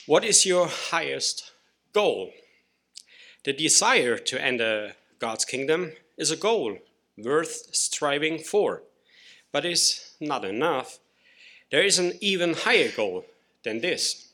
What is your highest goal? The desire to enter God's kingdom is a goal worth striving for, but is not enough. There is an even higher goal than this.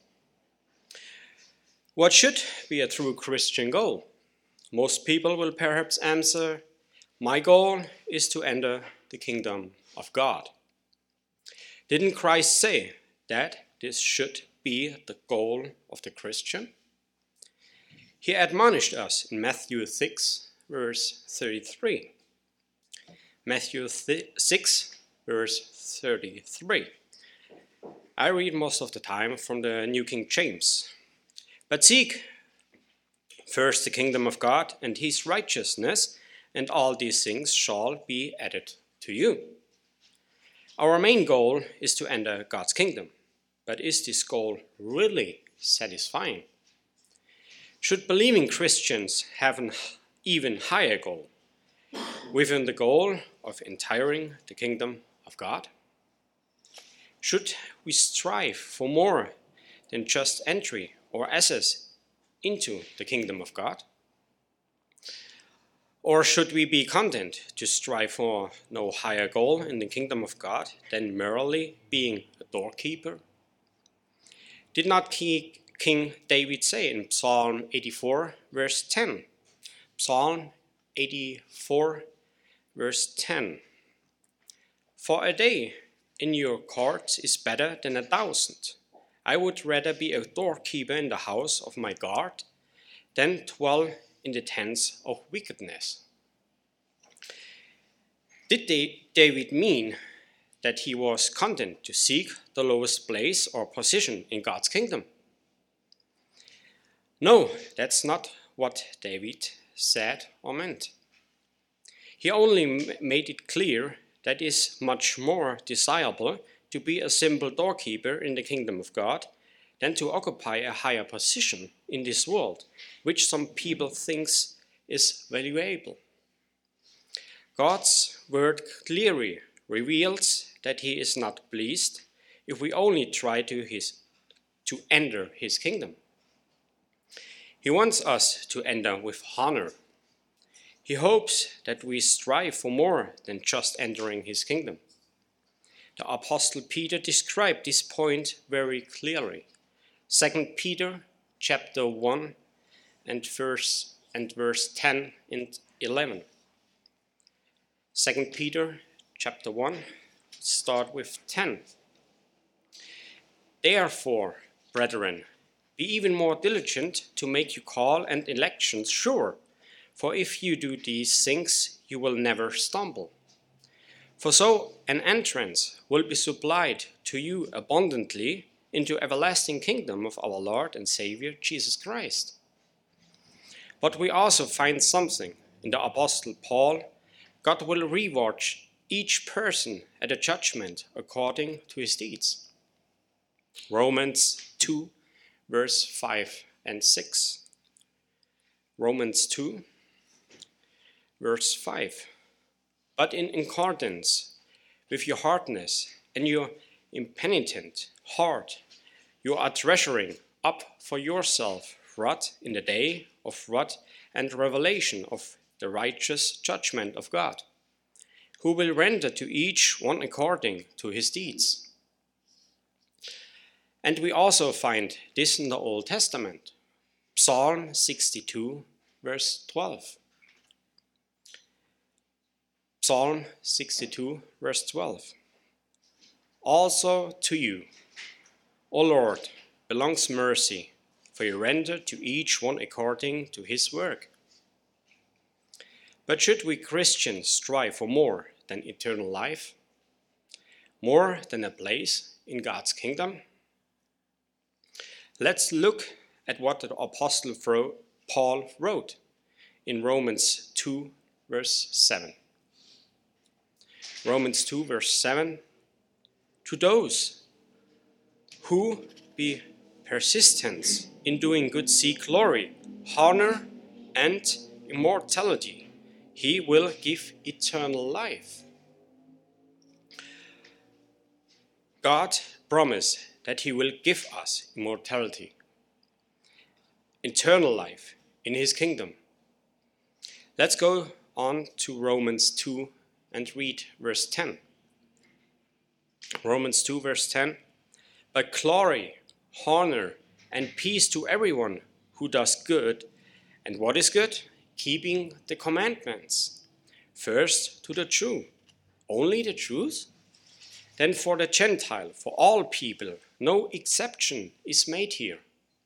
What should be a true Christian goal? Most people will perhaps answer, my goal is to enter the kingdom of God. Didn't Christ say that this should be the goal of the Christian? He admonished us in Matthew 6, verse 33. Matthew 6, verse 33. I read most of the time from the New King James. But seek first the kingdom of God and his righteousness, and all these things shall be added to you. Our main goal is to enter God's kingdom. But is this goal really satisfying? Should believing Christians have an even higher goal, within the goal of entering the kingdom of God? Should we strive for more than just entry or access into the kingdom of God? Or should we be content to strive for no higher goal in the kingdom of God than merely being a doorkeeper? Did not King David say in Psalm 84, verse 10? Psalm 84, verse 10. For a day in your courts is better than 1,000. I would rather be a doorkeeper in the house of my God than dwell in the tents of wickedness. Did David mean that he was content to seek the lowest place or position in God's kingdom? No, that's not what David said or meant. He only made it clear that it is much more desirable to be a simple doorkeeper in the kingdom of God than to occupy a higher position in this world, which some people think is valuable. God's word clearly reveals that he is not pleased if we only try to enter his kingdom. He wants us to enter with honor. He hopes that we strive for more than just entering his kingdom. The Apostle Peter described this point very clearly. 2 Peter chapter 1 and verse 10 and 11. 2 Peter chapter 1, start with 10. Therefore, brethren, be even more diligent to make your call and election sure, for if you do these things, you will never stumble. For so an entrance will be supplied to you abundantly into everlasting kingdom of our Lord and Savior Jesus Christ. But we also find something in the Apostle Paul. God will reward each person at a judgment according to his deeds. Romans 2, verse 5 and 6. Romans 2, verse 5. But in accordance with your hardness and your impenitent heart, you are treasuring up for yourself wrath in the day of wrath and revelation of the righteous judgment of God, who will render to each one according to his deeds. And we also find this in the Old Testament. Psalm 62, verse 12. Psalm 62, verse 12. Also to you, O Lord, belongs mercy, for you render to each one according to his work. But should we Christians strive for more than eternal life? More than a place in God's kingdom? Let's look at what the Apostle Paul wrote in Romans 2, verse 7. Romans 2, verse 7. To those who be persistent in doing good seek glory, honor, and immortality, he will give eternal life. God promised that he will give us immortality. eternal life in his kingdom. Let's go on to Romans 2 and read verse 10. Romans 2 verse 10. But glory, honor, and peace to everyone who does good. And what is good? Keeping the commandments. First to the Jew, only the Jews? Then for the Gentile, for all people, no exception is made here.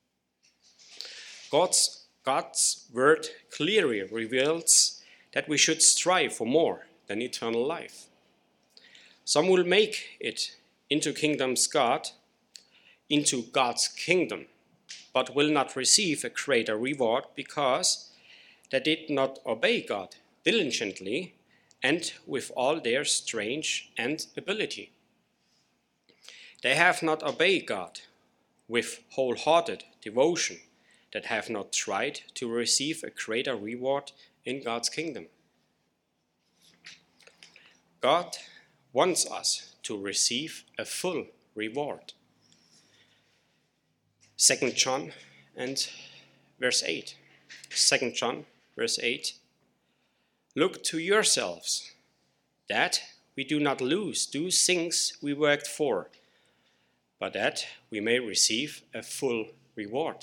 God's word clearly reveals that we should strive for more than eternal life. Some will make it into God's kingdom, but will not receive a greater reward because they did not obey God diligently and with all their strength and ability. They have not obeyed God with wholehearted devotion, that have not tried to receive a greater reward in God's kingdom. God wants us to receive a full reward. 2 John and verse 8. 2 John verse 8. Look to yourselves, that we do not lose those things we worked for, but that we may receive a full reward.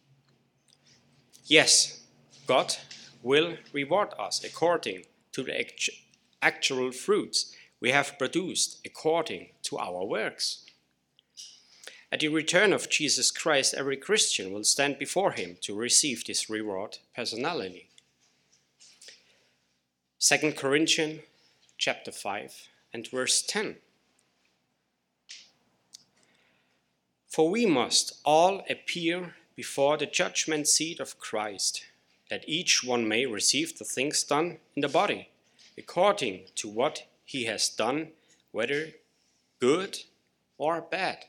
Yes, God will reward us according to the actual fruits we have produced according to our works. At the return of Jesus Christ, every Christian will stand before him to receive this reward personally. 2 Corinthians chapter 5 and verse 10. For we must all appear before the judgment seat of Christ, that each one may receive the things done in the body, according to what he has done, whether good or bad.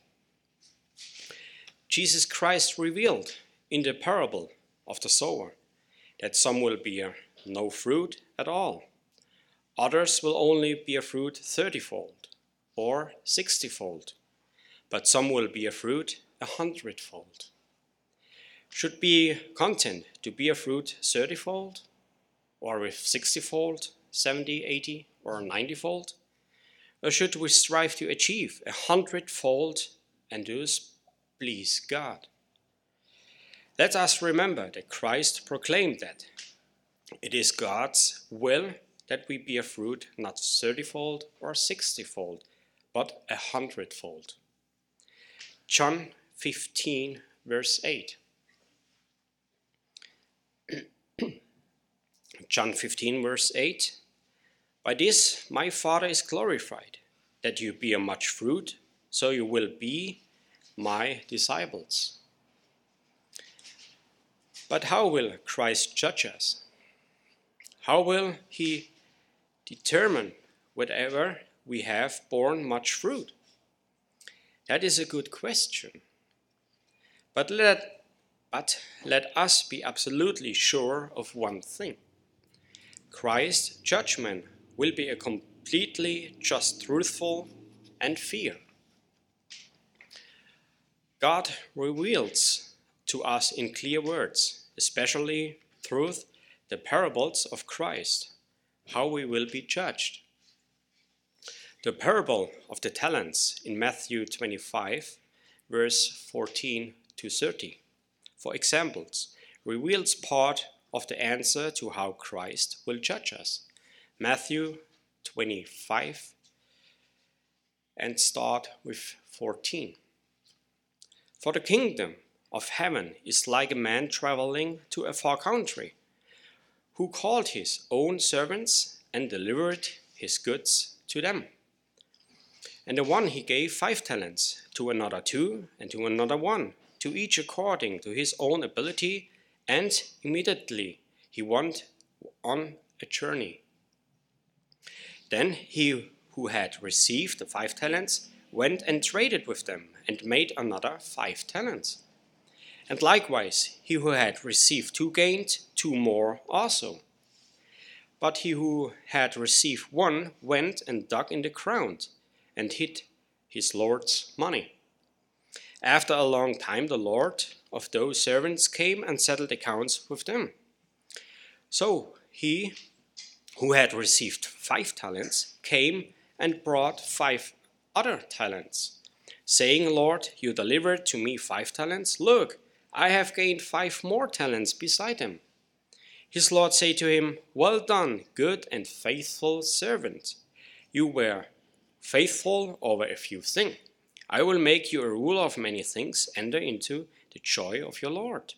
Jesus Christ revealed in the parable of the sower that some will bear no fruit at all. Others will only bear fruit 30-fold or 60-fold, but some will bear fruit 100-fold. Should be content to bear fruit 30-fold, or with 60-fold, 70, 80, or 90-fold? Or should we strive to achieve 100-fold and thus please God? Let us remember that Christ proclaimed that it is God's will that we bear fruit not 30-fold or 60-fold, but 100-fold. John 15, verse 8. John 15, verse 8. By this my Father is glorified, that you bear much fruit, so you will be my disciples. But how will Christ judge us? How will he determine whether we have borne much fruit? That is a good question. But let us be absolutely sure of one thing. Christ's judgment will be a completely just, truthful, and fair. God reveals to us in clear words, especially through the parables of Christ, how we will be judged. The parable of the talents in Matthew 25, verse 14 to 30, for examples, reveals part of the answer to how Christ will judge us. Matthew 25 and start with 14. For the kingdom of heaven is like a man traveling to a far country, who called his own servants and delivered his goods to them. And the one he gave 5 talents, to another 2, and to another 1, to each according to his own ability, and immediately he went on a journey. Then he who had received the 5 talents went and traded with them, and made another 5 talents. And likewise he who had received 2 gained 2 more also. But he who had received 1 went and dug in the ground, and hid his Lord's money. After a long time the Lord of those servants came and settled accounts with them. So he who had received 5 talents came and brought 5 other talents, saying, Lord, you delivered to me 5 talents. Look, I have gained 5 more talents beside them. His Lord said to him, Well done, good and faithful servant. You were faithful over a few things. I will make you a ruler of many things. Enter into the joy of your Lord.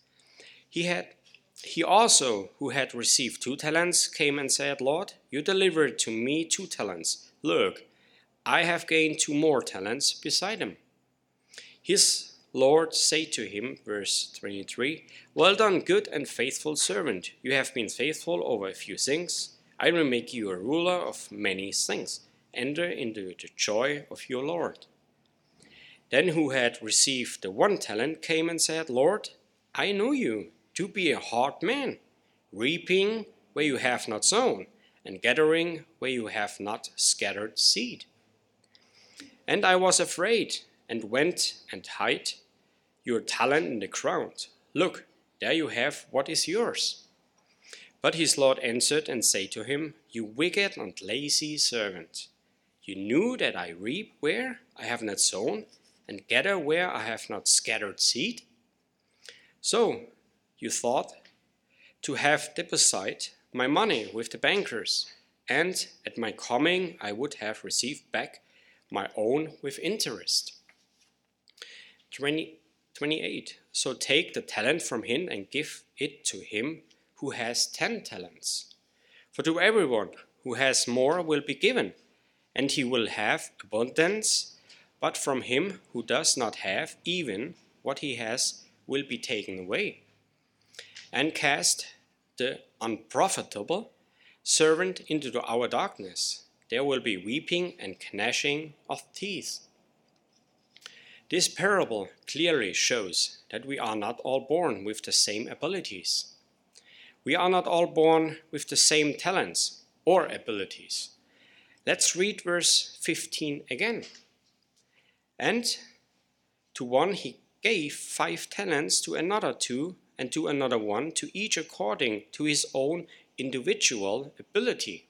He also, who had received 2 talents, came and said, Lord, you delivered to me 2 talents. Look, I have gained 2 more talents beside them. His Lord said to him, verse 23, Well done, good and faithful servant. You have been faithful over a few things. I will make you a ruler of many things. Enter into the joy of your Lord. Then who had received the 1 talent came and said, Lord, I know you to be a hard man, reaping where you have not sown, and gathering where you have not scattered seed. And I was afraid, and went and hid your talent in the ground. Look, there you have what is yours. But his Lord answered and said to him, You wicked and lazy servant, you knew that I reap where I have not sown, and gather where I have not scattered seed? So you thought to have deposited my money with the bankers, and at my coming I would have received back my own with interest. 28. So take the talent from him and give it to him who has 10 talents. For to everyone who has more will be given, and he will have abundance, but from him who does not have, even what he has will be taken away. And cast the unprofitable servant into the outer darkness. There will be weeping and gnashing of teeth. This parable clearly shows that we are not all born with the same abilities. We are not all born with the same talents or abilities. Let's read verse 15 again. And to one he gave 5 talents, to another 2, and to another 1, to each according to his own individual ability.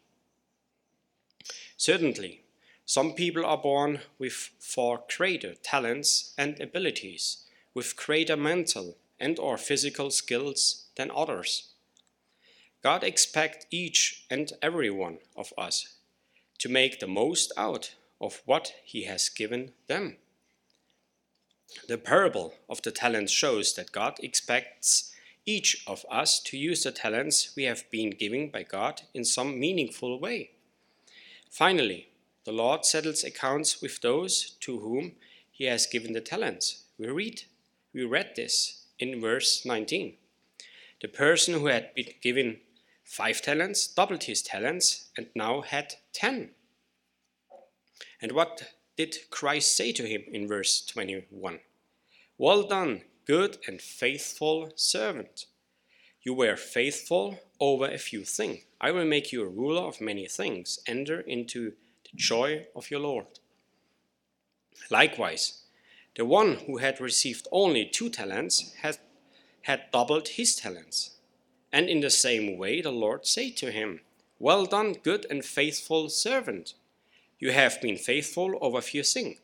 Certainly, some people are born with far greater talents and abilities, with greater mental and or physical skills than others. God expects each and every one of us to make the most out of what he has given them. The parable of the talents shows that God expects each of us to use the talents we have been given by God in some meaningful way. Finally, the Lord settles accounts with those to whom he has given the talents. We read this in verse 19. The person who had been given 5 talents doubled his talents and now had 10. And what did Christ say to him in verse 21? Well done, good and faithful servant. You were faithful over a few things. I will make you a ruler of many things. Enter into the joy of your Lord. Likewise, the one who had received only 2 talents had doubled his talents. And in the same way the Lord said to him, Well done, good and faithful servant. You have been faithful over a few things.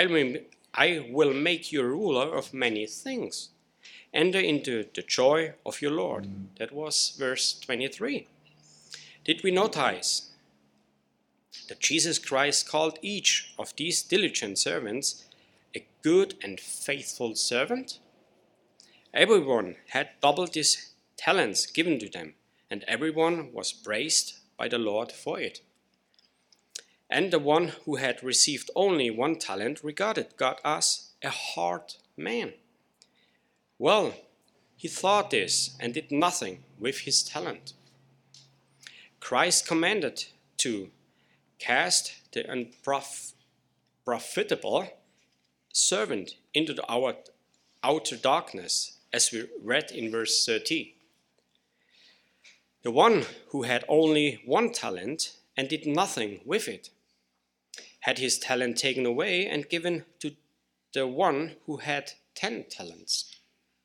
I will make you a ruler of many things. Enter into the joy of your Lord. That was verse 23. Did we notice that Jesus Christ called each of these diligent servants a good and faithful servant? Everyone had doubled his talents given to them, and everyone was praised by the Lord for it. And the one who had received only 1 talent regarded God as a hard man. Well, he thought this and did nothing with his talent. Christ commanded to cast the unprofitable servant into the outer darkness, as we read in verse 30. The one who had only 1 talent and did nothing with it had his talent taken away and given to the one who had 10 talents.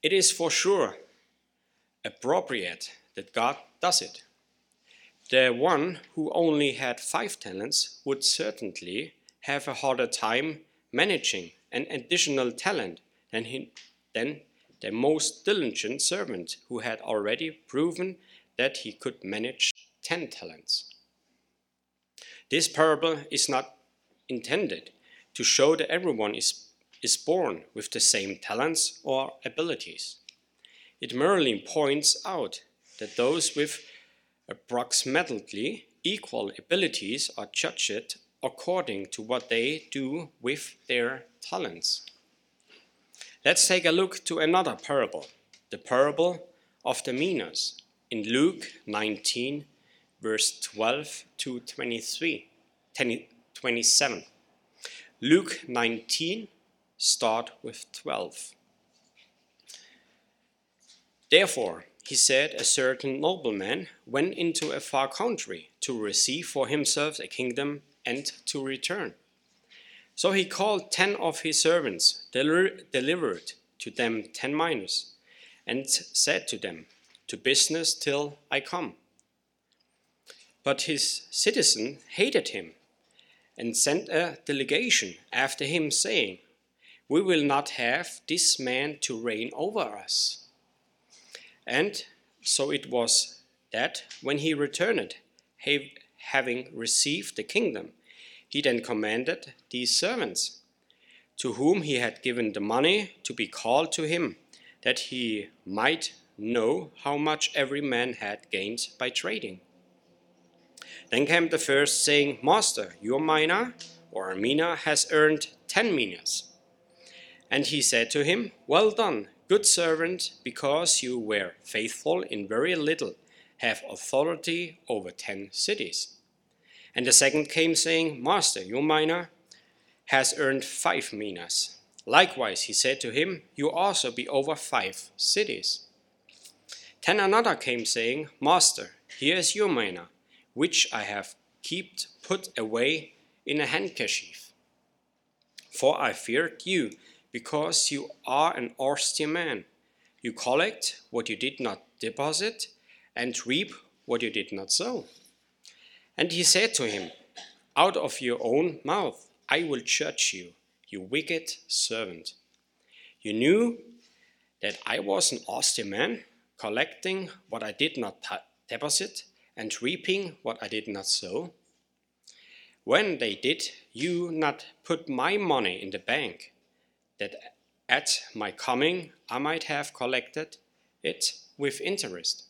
It is for sure appropriate that God does it. The one who only had 5 talents would certainly have a harder time managing an additional talent than the most diligent servant who had already proven that he could manage 10 talents. This parable is not intended to show that everyone is born with the same talents or abilities. It merely points out that those with approximately equal abilities are judged according to what they do with their talents. Let's take a look to another parable, the parable of the minas, in Luke 19, verse 12 to 27. Luke 19, start with 12. Therefore, he said, a certain nobleman went into a far country to receive for himself a kingdom and to return. So he called 10 of his servants, delivered to them 10 minas, and said to them, to business till I come. But his citizen hated him and sent a delegation after him, saying, we will not have this man to reign over us. And so it was that when he returned, having received the kingdom, he then commanded these servants, to whom he had given the money, to be called to him, that he might know how much every man had gained by trading. Then came the first, saying, Master, your mina or mina has earned 10 minas. And he said to him, well done, good servant, because you were faithful in very little, have authority over 10 cities. And the second came, saying, Master, your mina has earned 5 minas. Likewise, he said to him, you also be over 5 cities. Then another came, saying, Master, here is your mina, which I have kept put away in a handkerchief. For I feared you, because you are an austere man. You collect what you did not deposit, and reap what you did not sow. And he said to him, out of your own mouth I will judge you, you wicked servant. You knew that I was an austere man, collecting what I did not deposit, and reaping what I did not sow. When they did you not put my money in the bank, that at my coming I might have collected it with interest?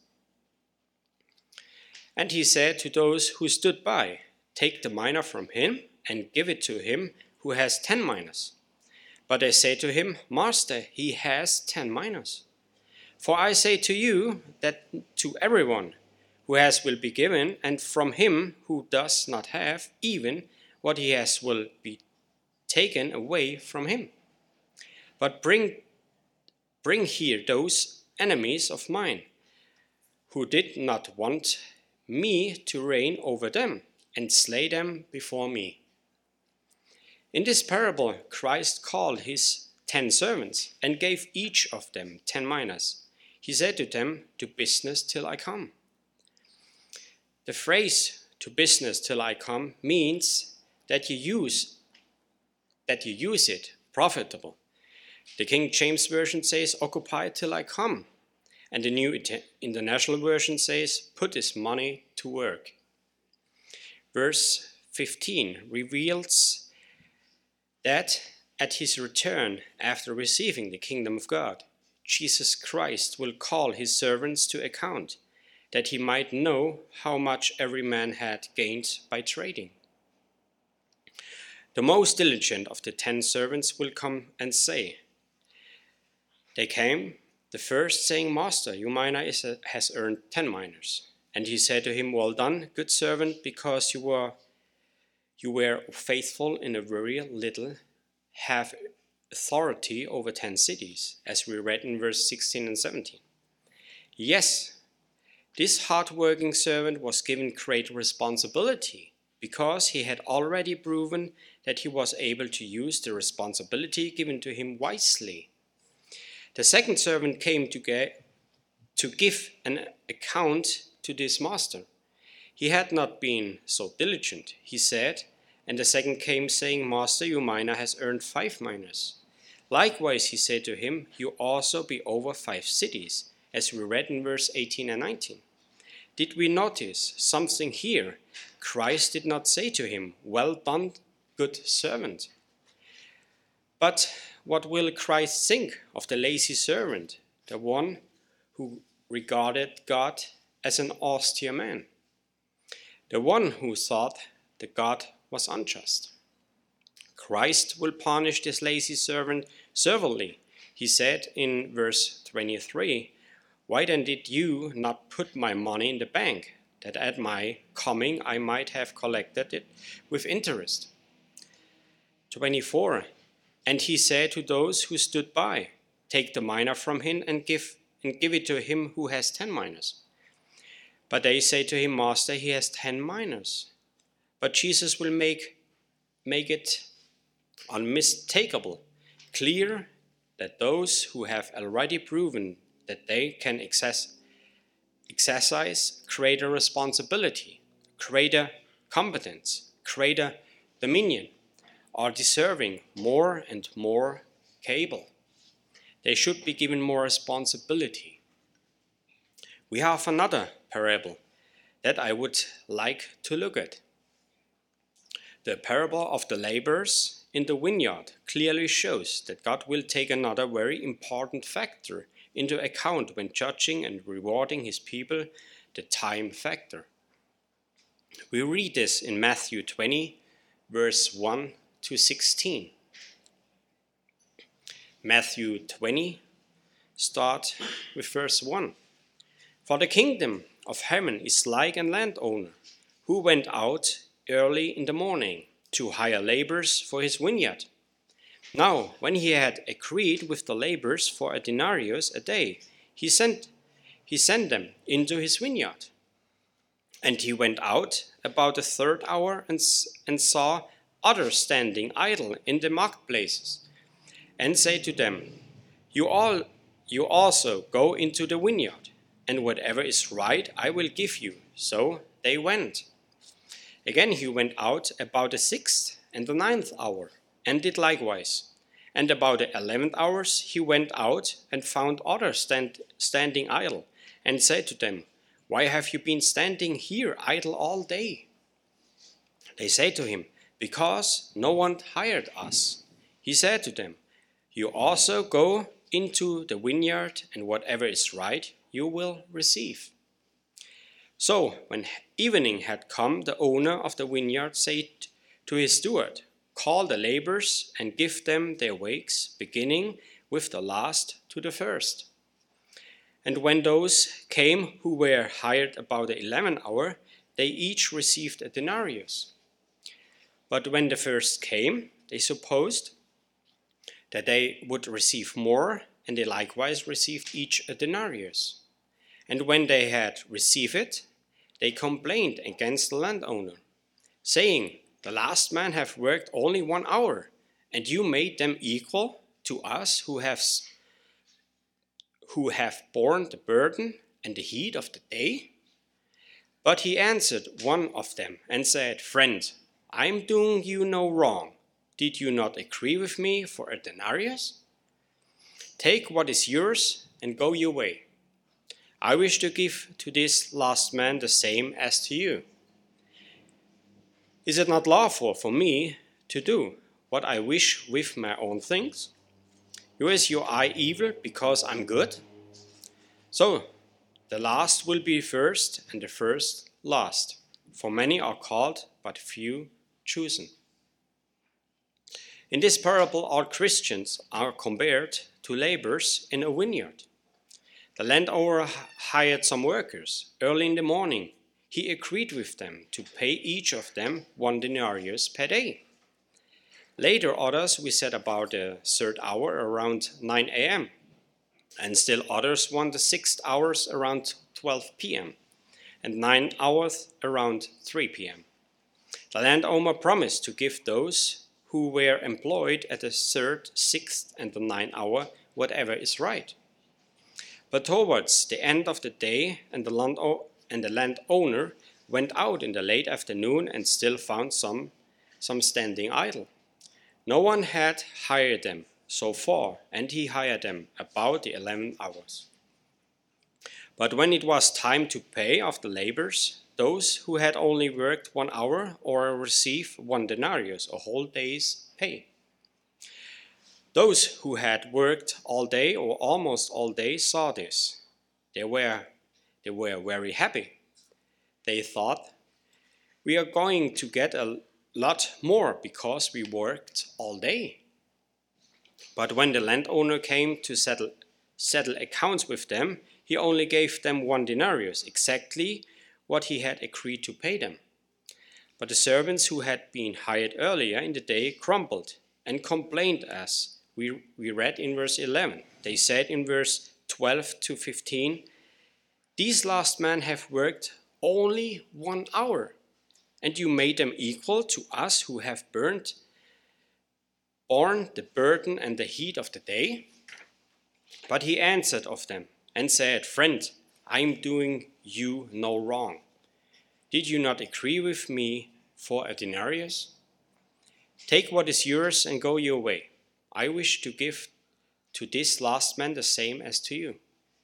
And he said to those who stood by, take the mina from him and give it to him who has 10 minas. But they say to him, Master, he has 10 minas. For I say to you that to everyone who has will be given, and from him who does not have, even what he has will be taken away from him. But bring here those enemies of mine, who did not want me to reign over them, and slay them before me. In this parable, Christ called his 10 servants, and gave each of them 10 minas. He said to them, to business till I come. The phrase, to business till I come, means that you use it profitable. The King James Version says, occupy till I come. And the New International Version says, put this money to work. Verse 15 reveals that at his return after receiving the kingdom of God, Jesus Christ will call his servants to account, that he might know how much every man had gained by trading. The most diligent of the 10 servants will come and say, they came, the first saying, Master, your mina has earned 10 minas. And he said to him, well done, good servant, because you were faithful in a very little, have authority over 10 cities, as we read in verse 16 and 17. Yes, this hard-working servant was given great responsibility, because he had already proven that he was able to use the responsibility given to him wisely. The second servant came to give an account to this master. He had not been so diligent, he said, and the second came, saying, Master, your mina has earned 5 minas. Likewise, he said to him, you also be over 5 cities, as we read in verse 18 and 19. Did we notice something here? Christ did not say to him, well done, good servant. But what will Christ think of the lazy servant, the one who regarded God as an austere man, the one who thought that God was unjust? Christ will punish this lazy servant severely. He said in verse 23, why then did you not put my money in the bank, that at my coming I might have collected it with interest? 24, and he said to those who stood by, take the mina from him and give it to him who has 10 minas. But they say to him, Master, he has 10 minas. But Jesus will make it unmistakable, clear that those who have already proven that they can exercise greater responsibility, greater competence, greater dominion, are deserving more and more cable. They should be given more responsibility. We have another parable that I would like to look at. The parable of the laborers in the vineyard clearly shows that God will take another very important factor into account when judging and rewarding his people, the time factor. We read this in Matthew 20, verse 1 to 16. Matthew 20, start with verse 1. For the kingdom of heaven is like a landowner who went out early in the morning to hire laborers for his vineyard. Now, when he had agreed with the laborers for a denarius a day, he sent them into his vineyard. And he went out about the 3rd hour and saw others standing idle in the marketplaces, and said to them, You also go into the vineyard, and whatever is right I will give you. So they went. Again he went out about the 6th and the 9th hour, and did likewise. And about the 11th hours he went out and found others standing idle, and said to them, Why have you been standing here idle all day? They said to him, Because no one hired us. He said to them, You also go into the vineyard, and whatever is right you will receive. So when evening had come, the owner of the vineyard said to his steward, Call the laborers and give them their wages, beginning with the last to the first. And when those came who were hired about the 11th hour, they each received a denarius. But when the first came, they supposed that they would receive more, and they likewise received each a denarius. And when they had received it, they complained against the landowner, saying, The last man have worked only 1 hour, and you made them equal to us who have borne the burden and the heat of the day? But he answered one of them and said, Friend, I am doing you no wrong. Did you not agree with me for a denarius? Take what is yours and go your way. I wish to give to this last man the same as to you. Is it not lawful for me to do what I wish with my own things? Is your eye evil because I'm good? So the last will be first, and the first last. For many are called, but few chosen. In this parable, all Christians are compared to laborers in a vineyard. The landowner hired some workers. Early in the morning, he agreed with them to pay each of them 1 denarius per day. Later others we set about the 3rd hour around 9 a.m. And still others want the 6th hours around 12 p.m. and 9 hours around 3 p.m. The landowner promised to give those who were employed at the 3rd, 6th and the 9th hour whatever is right. But towards the end of the day, and the landowner went out in the late afternoon and still found some standing idle. No one had hired them so far, and he hired them about the 11 hours. But when it was time to pay off the laborers, those who had only worked 1 hour or received 1 denarius, a whole day's pay. Those who had worked all day or almost all day saw this. They were very happy. They thought, we are going to get a lot more because we worked all day. But when the landowner came to settle accounts with them, he only gave them 1 denarius, exactly what he had agreed to pay them. But the servants who had been hired earlier in the day grumbled and complained, as we read in verse 11. They said in verse 12 to 15, these last men have worked only 1 hour, and you made them equal to us who have borne the burden and the heat of the day? But he answered of them and said, friend, I am doing you no wrong. Did you not agree with me for a denarius? Take what is yours and go your way. I wish to give to this last man the same as to you.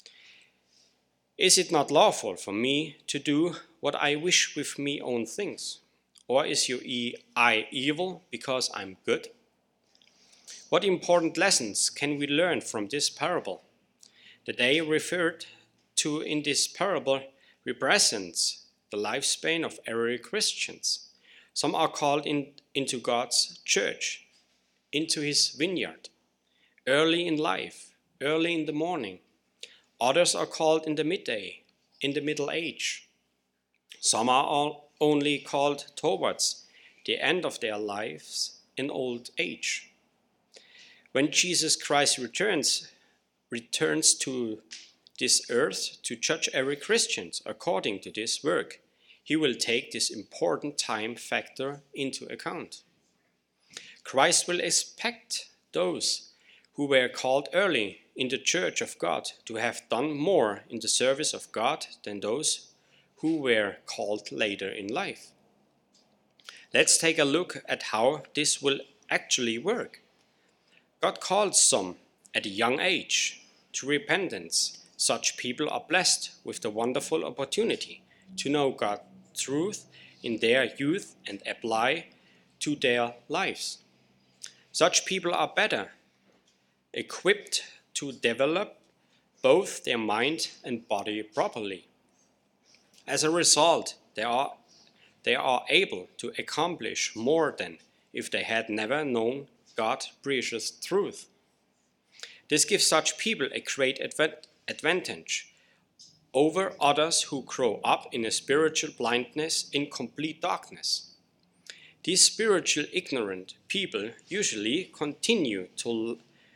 Is it not lawful for me to do what I wish with me own things? Or is your eye evil because I'm good? What important lessons can we learn from this parable? The day referred to in this parable represents the lifespan of every Christian. Some are called into God's church, into his vineyard, early in life, early in the morning. Others are called in the midday, in the middle age. Some are only called towards the end of their lives in old age. When Jesus Christ returns to this earth to judge every Christian according to this work, he will take this important time factor into account. Christ will expect those who were called early in the church of God to have done more in the service of God than those who were called later in life. Let's take a look at how this will actually work. God called some at a young age to repentance. Such people are blessed with the wonderful opportunity to know God's truth in their youth and apply to their lives. Such people are better equipped to develop both their mind and body properly. As a result, they are able to accomplish more than if they had never known God's precious truth. This gives such people a great advantage over others who grow up in a spiritual blindness in complete darkness. These spiritual ignorant people usually continue to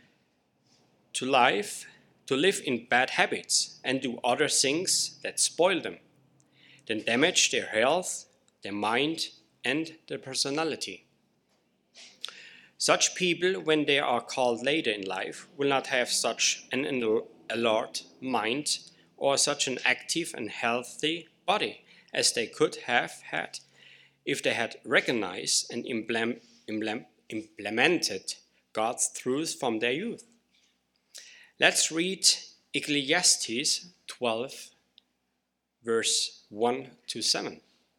live in bad habits and do other things that spoil them, then damage their health, their mind, and their personality. Such people, when they are called later in life, will not have such an alert mind or such an active and healthy body as they could have had if they had recognized and implemented God's truth from their youth. Let's read Ecclesiastes 12, verse 1 to 7.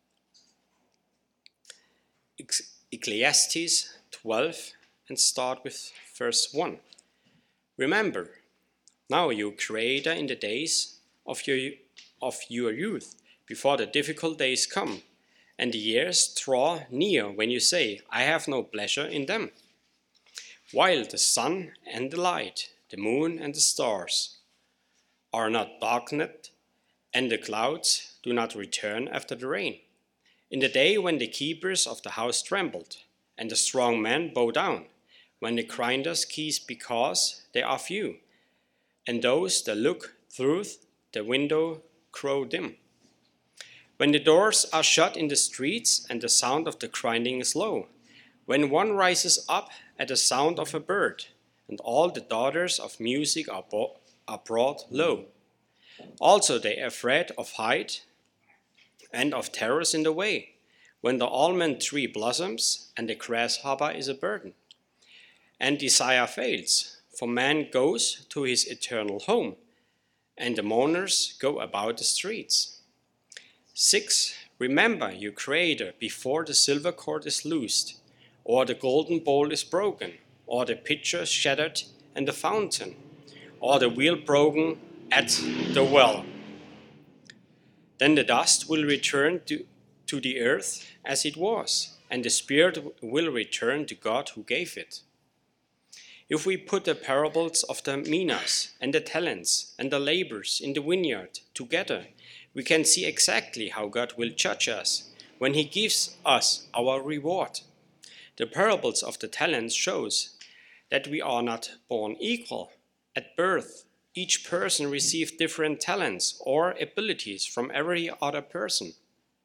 Ecclesiastes 12, and start with verse 1. Remember, now you Creator, in the days of your youth, before the difficult days come, and the years draw near when you say, I have no pleasure in them. While the sun and the light, the moon and the stars are not darkened, and the clouds do not return after the rain. In the day when the keepers of the house trembled, and the strong men bow down, when the grinders cease because they are few, and those that look through the window grow dim. When the doors are shut in the streets, and the sound of the grinding is low, when one rises up at the sound of a bird, and all the daughters of music are brought low. Also they are afraid of height and of terrors in the way, when the almond tree blossoms and the grasshopper is a burden. And desire fails, for man goes to his eternal home, and the mourners go about the streets. 6. Remember your Creator before the silver cord is loosed, or the golden bowl is broken, or the pitcher shattered in the fountain, or the wheel broken at the well. Then the dust will return to the earth as it was, and the spirit will return to God who gave it. If we put the parables of the minas and the talents and the labors in the vineyard together, we can see exactly how God will judge us when he gives us our reward. The parables of the talents shows that we are not born equal. At birth, each person received different talents or abilities from every other person.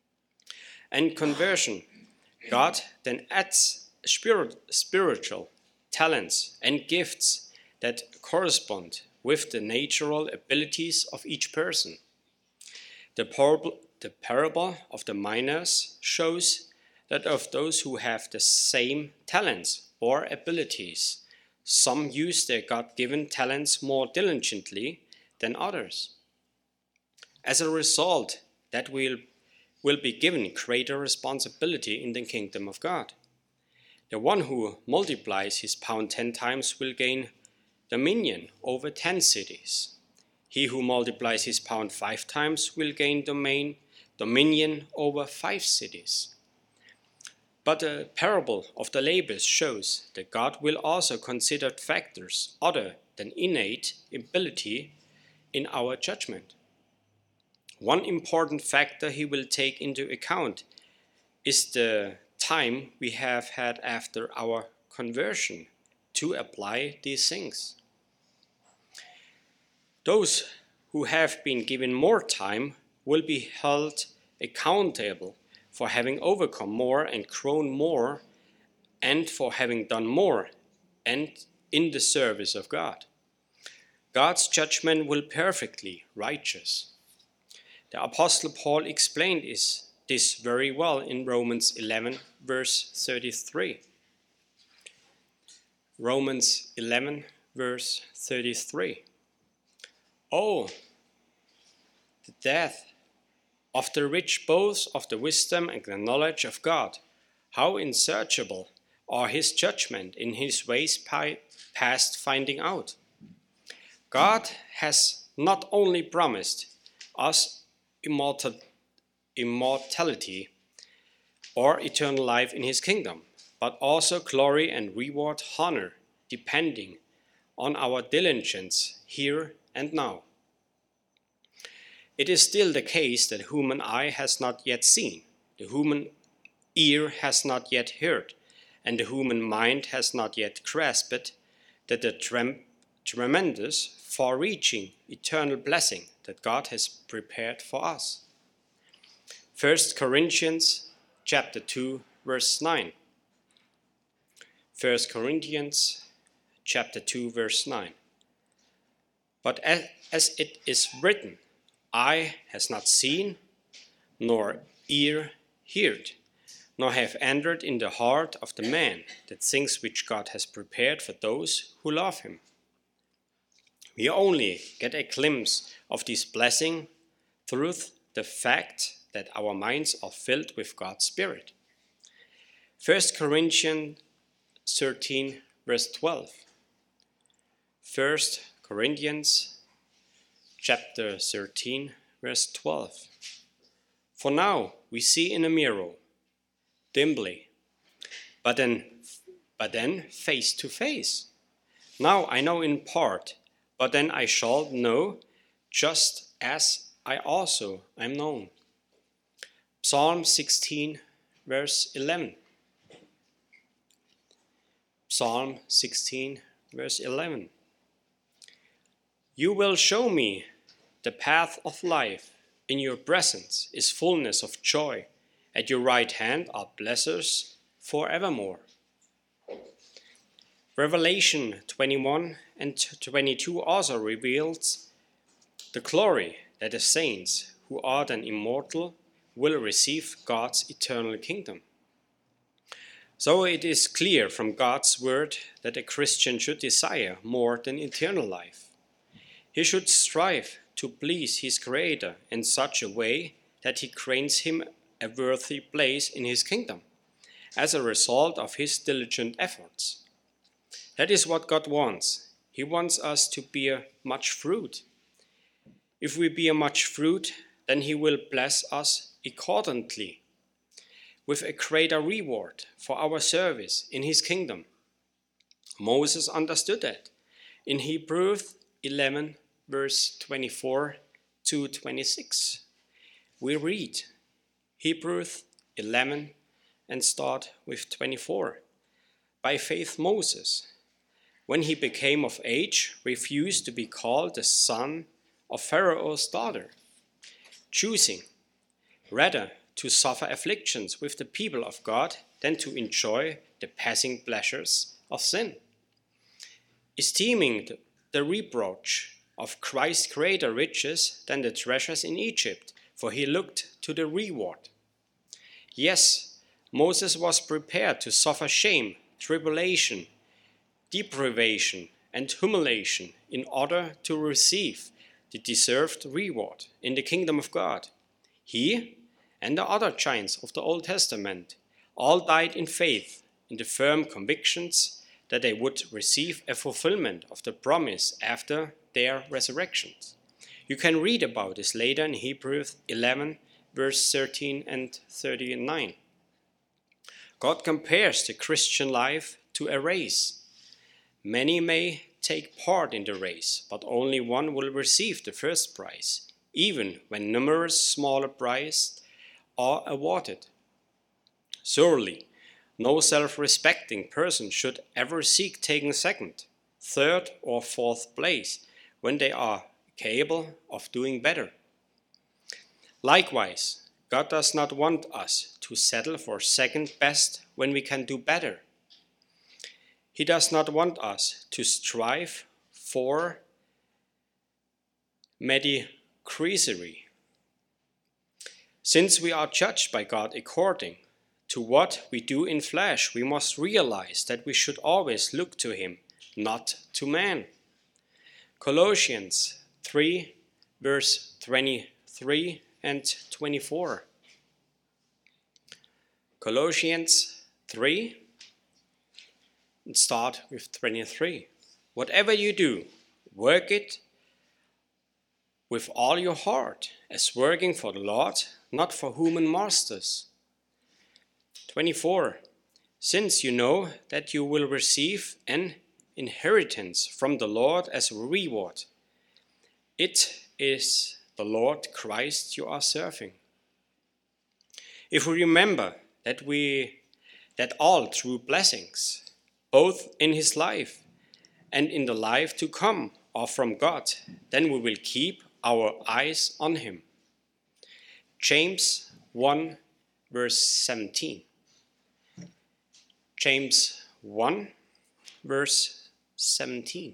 And conversion, God then adds spiritual talents and gifts that correspond with the natural abilities of each person. The parable of the minas shows that of those who have the same talents or abilities, some use their God-given talents more diligently than others. As a result, that will be given greater responsibility in the kingdom of God. The one who multiplies his pound 10 times will gain dominion over 10 cities. He who multiplies his pound 5 times will gain dominion over 5 cities. But the parable of the labors shows that God will also consider factors other than innate ability in our judgment. One important factor he will take into account is the time we have had after our conversion to apply these things. Those who have been given more time will be held accountable for having overcome more and grown more, and for having done more and in the service of God. God's judgment will be perfectly righteous. The Apostle Paul explained this very well in Romans 11, verse 33. Romans 11, verse 33. Oh, the depth of the rich both of the wisdom and the knowledge of God, how unsearchable are his judgment in his ways past finding out. God has not only promised us immortality or eternal life in his kingdom, but also glory and reward, honor, depending on our diligence here and now. It is still the case that the human eye has not yet seen, the human ear has not yet heard, and the human mind has not yet grasped that the tremendous, far-reaching, eternal blessing that God has prepared for us. 1 Corinthians chapter 2, verse 9. 1 Corinthians chapter 2, verse 9. But as it is written, eye has not seen, nor ear heard, nor have entered in the heart of the man the things which God has prepared for those who love him. We only get a glimpse of this blessing through the fact that our minds are filled with God's Spirit. 1 Corinthians 13, verse 12. 1 Corinthians chapter 13, verse 12. For now we see in a mirror, dimly, but then face to face. Now I know in part, but then I shall know, just as I also am known. Psalm 16, verse 11. Psalm 16, verse 11. You will show me the path of life. In your presence is fullness of joy. At your right hand are pleasures forevermore. Revelation 21 and 22 also reveals the glory that the saints who are then immortal will receive God's eternal kingdom. So it is clear from God's word that a Christian should desire more than eternal life. He should strive to please his Creator in such a way that he grants him a worthy place in his kingdom as a result of his diligent efforts. That is what God wants. He wants us to bear much fruit. If we bear much fruit, then he will bless us accordingly with a greater reward for our service in his kingdom. Moses understood that. In Hebrews 11, verse 24 to 26, we read Hebrews 11 and start with 24. By faith Moses, when he became of age, refused to be called the son of Pharaoh's daughter, choosing rather to suffer afflictions with the people of God than to enjoy the passing pleasures of sin, esteeming the reproach of Christ's greater riches than the treasures in Egypt, for he looked to the reward. Yes, Moses was prepared to suffer shame, tribulation, deprivation, and humiliation in order to receive the deserved reward in the kingdom of God. He and the other giants of the Old Testament all died in faith, in the firm convictions that they would receive a fulfillment of the promise after their resurrections. You can read about this later in Hebrews 11, verse 13 and 39. God compares the Christian life to a race. Many may take part in the race, but only one will receive the first prize, even when numerous smaller prizes are awarded. Surely, no self-respecting person should ever seek taking second, third, or fourth place when they are capable of doing better. Likewise, God does not want us to settle for second best when we can do better. He does not want us to strive for mediocrity. Since we are judged by God according to what we do in flesh, we must realize that we should always look to him, not to man. Colossians 3, verse 23 and 24. Colossians 3, and start with 23. Whatever you do, work it with all your heart, as working for the Lord, not for human masters. 24. Since you know that you will receive an inheritance from the Lord as a reward, it is the Lord Christ you are serving. If we remember that all true blessings, both in his life and in the life to come, are from God, then we will keep our eyes on him. James 1, verse 17. James 1, verse 17.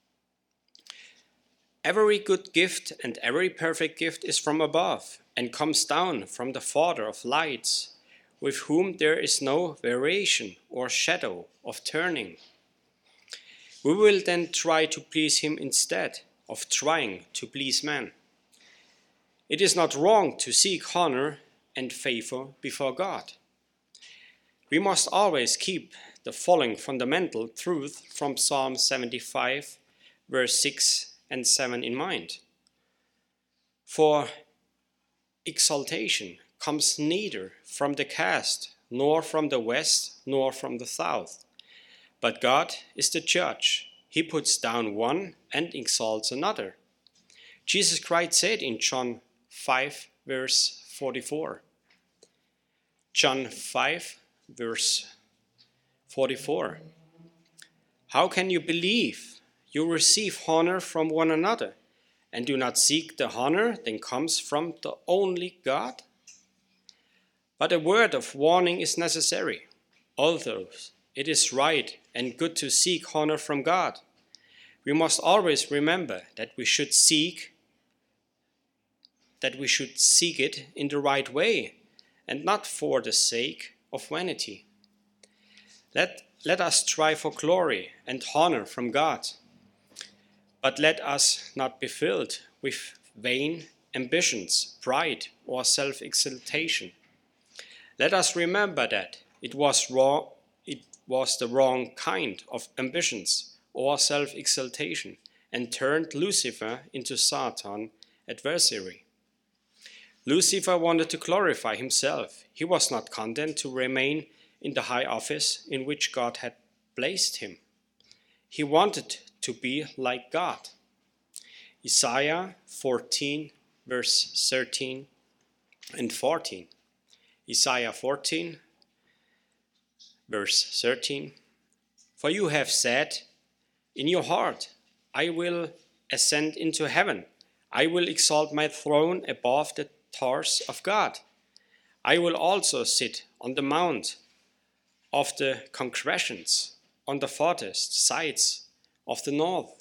Every good gift and every perfect gift is from above and comes down from the Father of lights, with whom there is no variation or shadow of turning. We will then try to please him instead of trying to please man. It is not wrong to seek honor and favor before God. We must always keep the following fundamental truth from Psalm 75, verse 6 and 7 in mind. For exaltation comes neither from the cast, nor from the west, nor from the south. But God is the judge. He puts down one and exalts another. Jesus Christ said in John 5, verse 44. John 5, verse 44. How can you believe you receive honor from one another and do not seek the honor that comes from the only God? But a word of warning is necessary, although it is right and good to seek honor from God, we must always remember that we should seek it in the right way and not for the sake of vanity. Let us strive for glory and honor from God, but let us not be filled with vain ambitions, pride, or self-exaltation. Let us remember that it was the wrong kind of ambitions or self-exaltation, and turned Lucifer into Satan's adversary. Lucifer wanted to glorify himself. He was not content to remain in the high office in which God had placed him. He wanted to be like God. Isaiah 14, verse 13 and 14. Isaiah 14, verse 13. For you have said in your heart, I will ascend into heaven. I will exalt my throne above the stars of God. I will also sit on the mount of the congregations on the farthest sides of the north.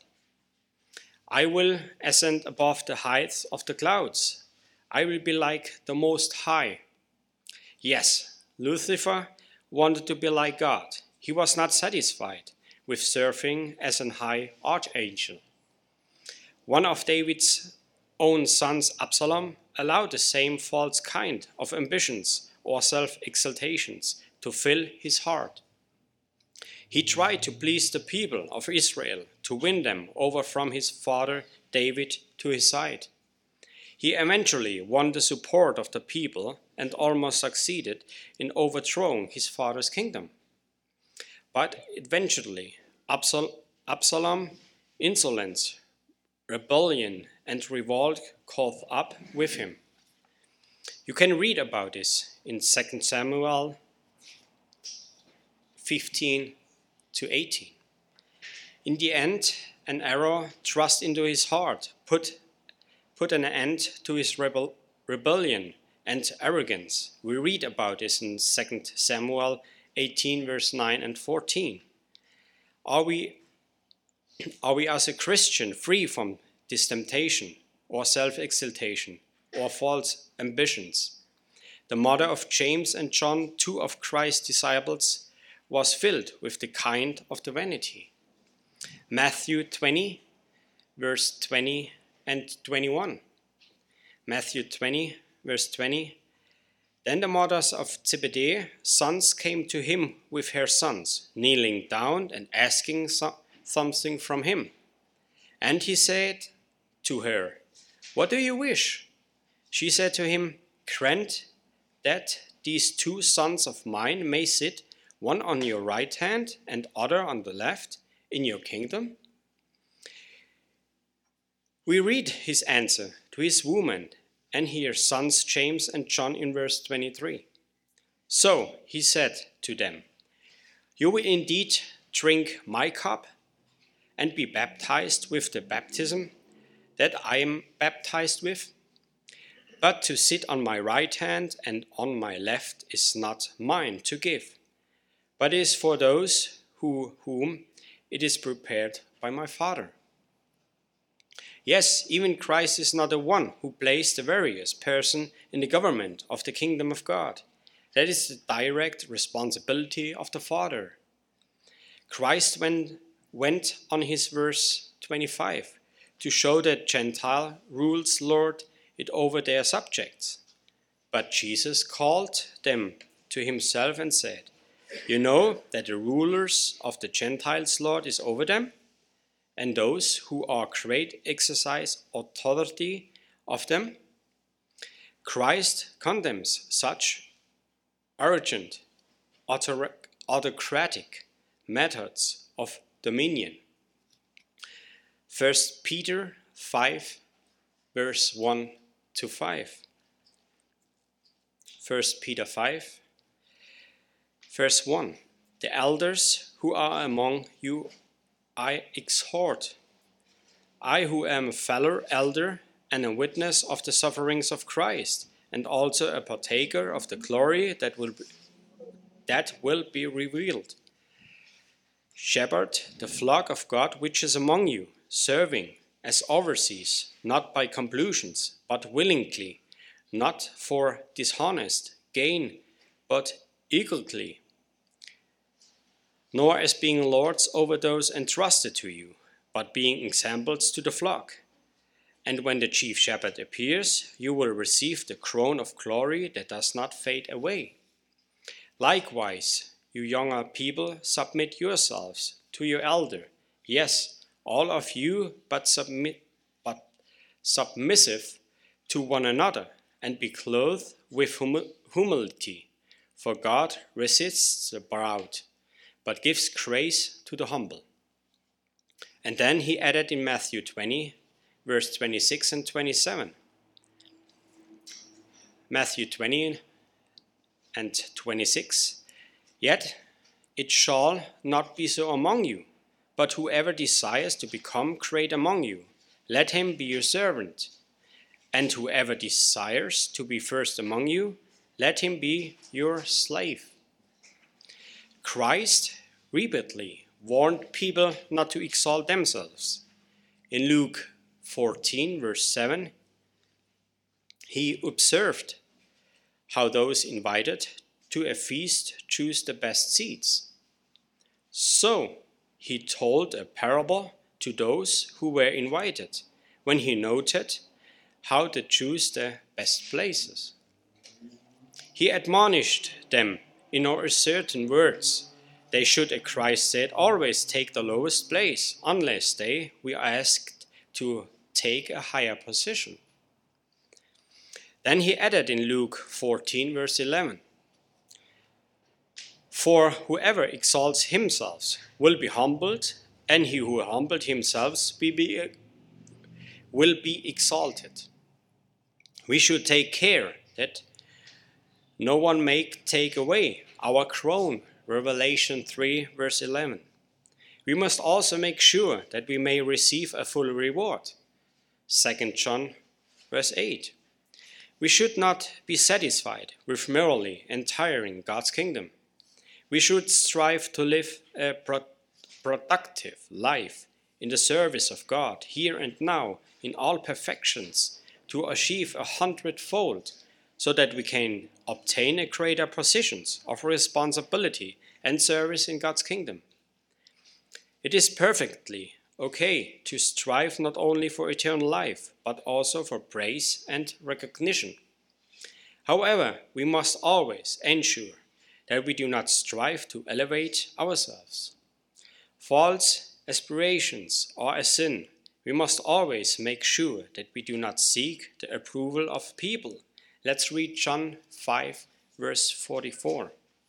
I will ascend above the heights of the clouds. I will be like the Most High. Yes, Lucifer wanted to be like God. He was not satisfied with serving as an high archangel. One of David's own sons, Absalom, allowed the same false kind of ambitions or self-exaltations to fill his heart. He tried to please the people of Israel, to win them over from his father David to his side. He eventually won the support of the people and almost succeeded in overthrowing his father's kingdom. But eventually, Absalom's insolence, rebellion, and revolt caught up with him. You can read about this in 2 Samuel 15 to 18. In the end, an arrow thrust into his heart put an end to his rebellion and arrogance. We read about this in 2 Samuel 18, verse 9 and 14. Are we as a Christian free from this temptation or self-exaltation or false ambitions? The mother of James and John, two of Christ's disciples, was filled with the kind of the vanity. Matthew 20, verse 20 and 21. Matthew 20, verse 20. Then the mothers of Zebedee's sons came to him with her sons, kneeling down and asking something from him. And he said to her, What do you wish? She said to him, Grant that these two sons of mine may sit, one on your right hand and other on the left, in your kingdom. We read his answer to his woman and hear sons James and John in verse 23. So he said to them, You will indeed drink my cup and be baptized with the baptism that I am baptized with. But to sit on my right hand and on my left is not mine to give, but is for those whom it is prepared by my Father. Yes, even Christ is not the one who placed the various person in the government of the kingdom of God. That is the direct responsibility of the Father. Christ went on his verse 25 to show that Gentile rulers lord it over their subjects. But Jesus called them to himself and said, You know that the rulers of the Gentiles lord is over them, and those who are great exercise authority of them. Christ condemns such arrogant, autocratic methods of dominion. 1 Peter 5, verse 1 to 5. 1 Peter 5, verse 1. The elders who are among you I exhort, I who am a fellow elder and a witness of the sufferings of Christ, and also a partaker of the glory that will be revealed. Shepherd the flock of God which is among you, serving as overseers, not by compulsions, but willingly, not for dishonest gain, but eagerly, nor as being lords over those entrusted to you, but being examples to the flock. And when the chief shepherd appears, you will receive the crown of glory that does not fade away. Likewise, you younger people, submit yourselves to your elder. Yes, all of you, but submissive to one another, and be clothed with humility. For God resists the proud, but gives grace to the humble. And then he added in Matthew 20, verse 26 and 27. Matthew 20 and 26. Yet it shall not be so among you, but whoever desires to become great among you, let him be your servant. And whoever desires to be first among you, let him be your slave. Christ repeatedly warned people not to exalt themselves. In Luke 14, verse 7, he observed how those invited to a feast choose the best seats. So he told a parable to those who were invited, when he noted how to choose the best places. He admonished them in certain words. They should, as Christ said, always take the lowest place, unless they were asked to take a higher position. Then he added in Luke 14, verse 11, for whoever exalts himself will be humbled, and he who humbled himself will be exalted. We should take care that no one may take away our crown, Revelation 3, verse 11. We must also make sure that we may receive a full reward, 2 John, verse 8. We should not be satisfied with merely entering God's kingdom. We should strive to live a productive life in the service of God, here and now, in all perfections, to achieve 100-fold, so that we can obtain a greater positions of responsibility and service in God's kingdom. It is perfectly okay to strive not only for eternal life, but also for praise and recognition. However, we must always ensure that we do not strive to elevate ourselves. False aspirations are a sin. We must always make sure that we do not seek the approval of people. Let's read John 5, verse 44.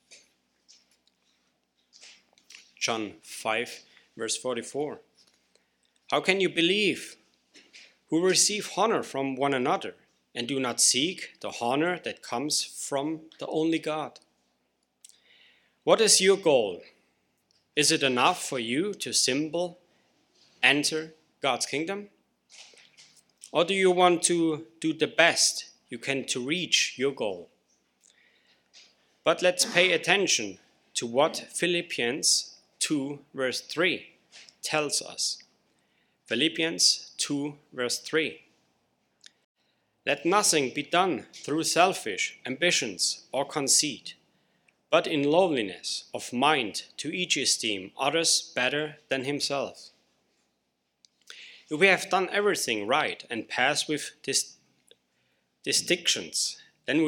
John 5, verse 44. How can you believe who receive honor from one another and do not seek the honor that comes from the only God? What is your goal? Is it enough for you to simply enter God's kingdom? Or do you want to do the best you can to reach your goal? But let's pay attention to what Philippians 2, verse 3 tells us. Philippians 2, verse 3. Let nothing be done through selfish ambitions or conceit, but in lowliness of mind to each esteem others better than himself. If we have done everything right and pass with distinctions, then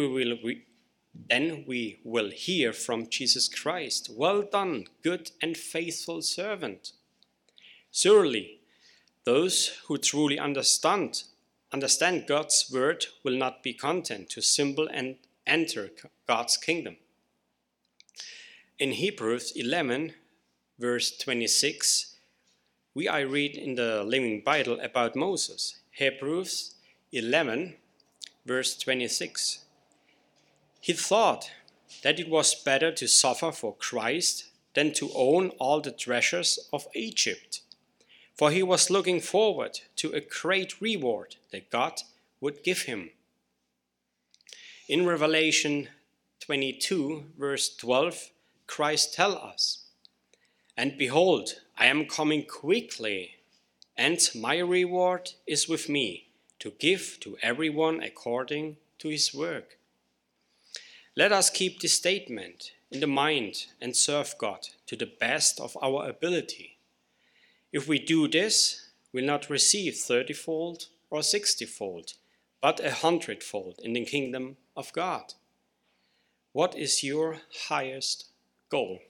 we will hear from Jesus Christ, well done, good and faithful servant. Surely, those who truly understand God's word will not be content to simply enter God's kingdom. In Hebrews 11, verse 26, I read in the Living Bible about Moses. Hebrews 11, verse 26. He thought that it was better to suffer for Christ than to own all the treasures of Egypt, for he was looking forward to a great reward that God would give him. In Revelation 22, verse 12, Christ tells us, And behold, I am coming quickly, and my reward is with me, to give to everyone according to his work. Let us keep this statement in the mind and serve God to the best of our ability. If we do this, we'll not receive 30-fold or 60-fold, but 100-fold in the kingdom of God. What is your highest goal?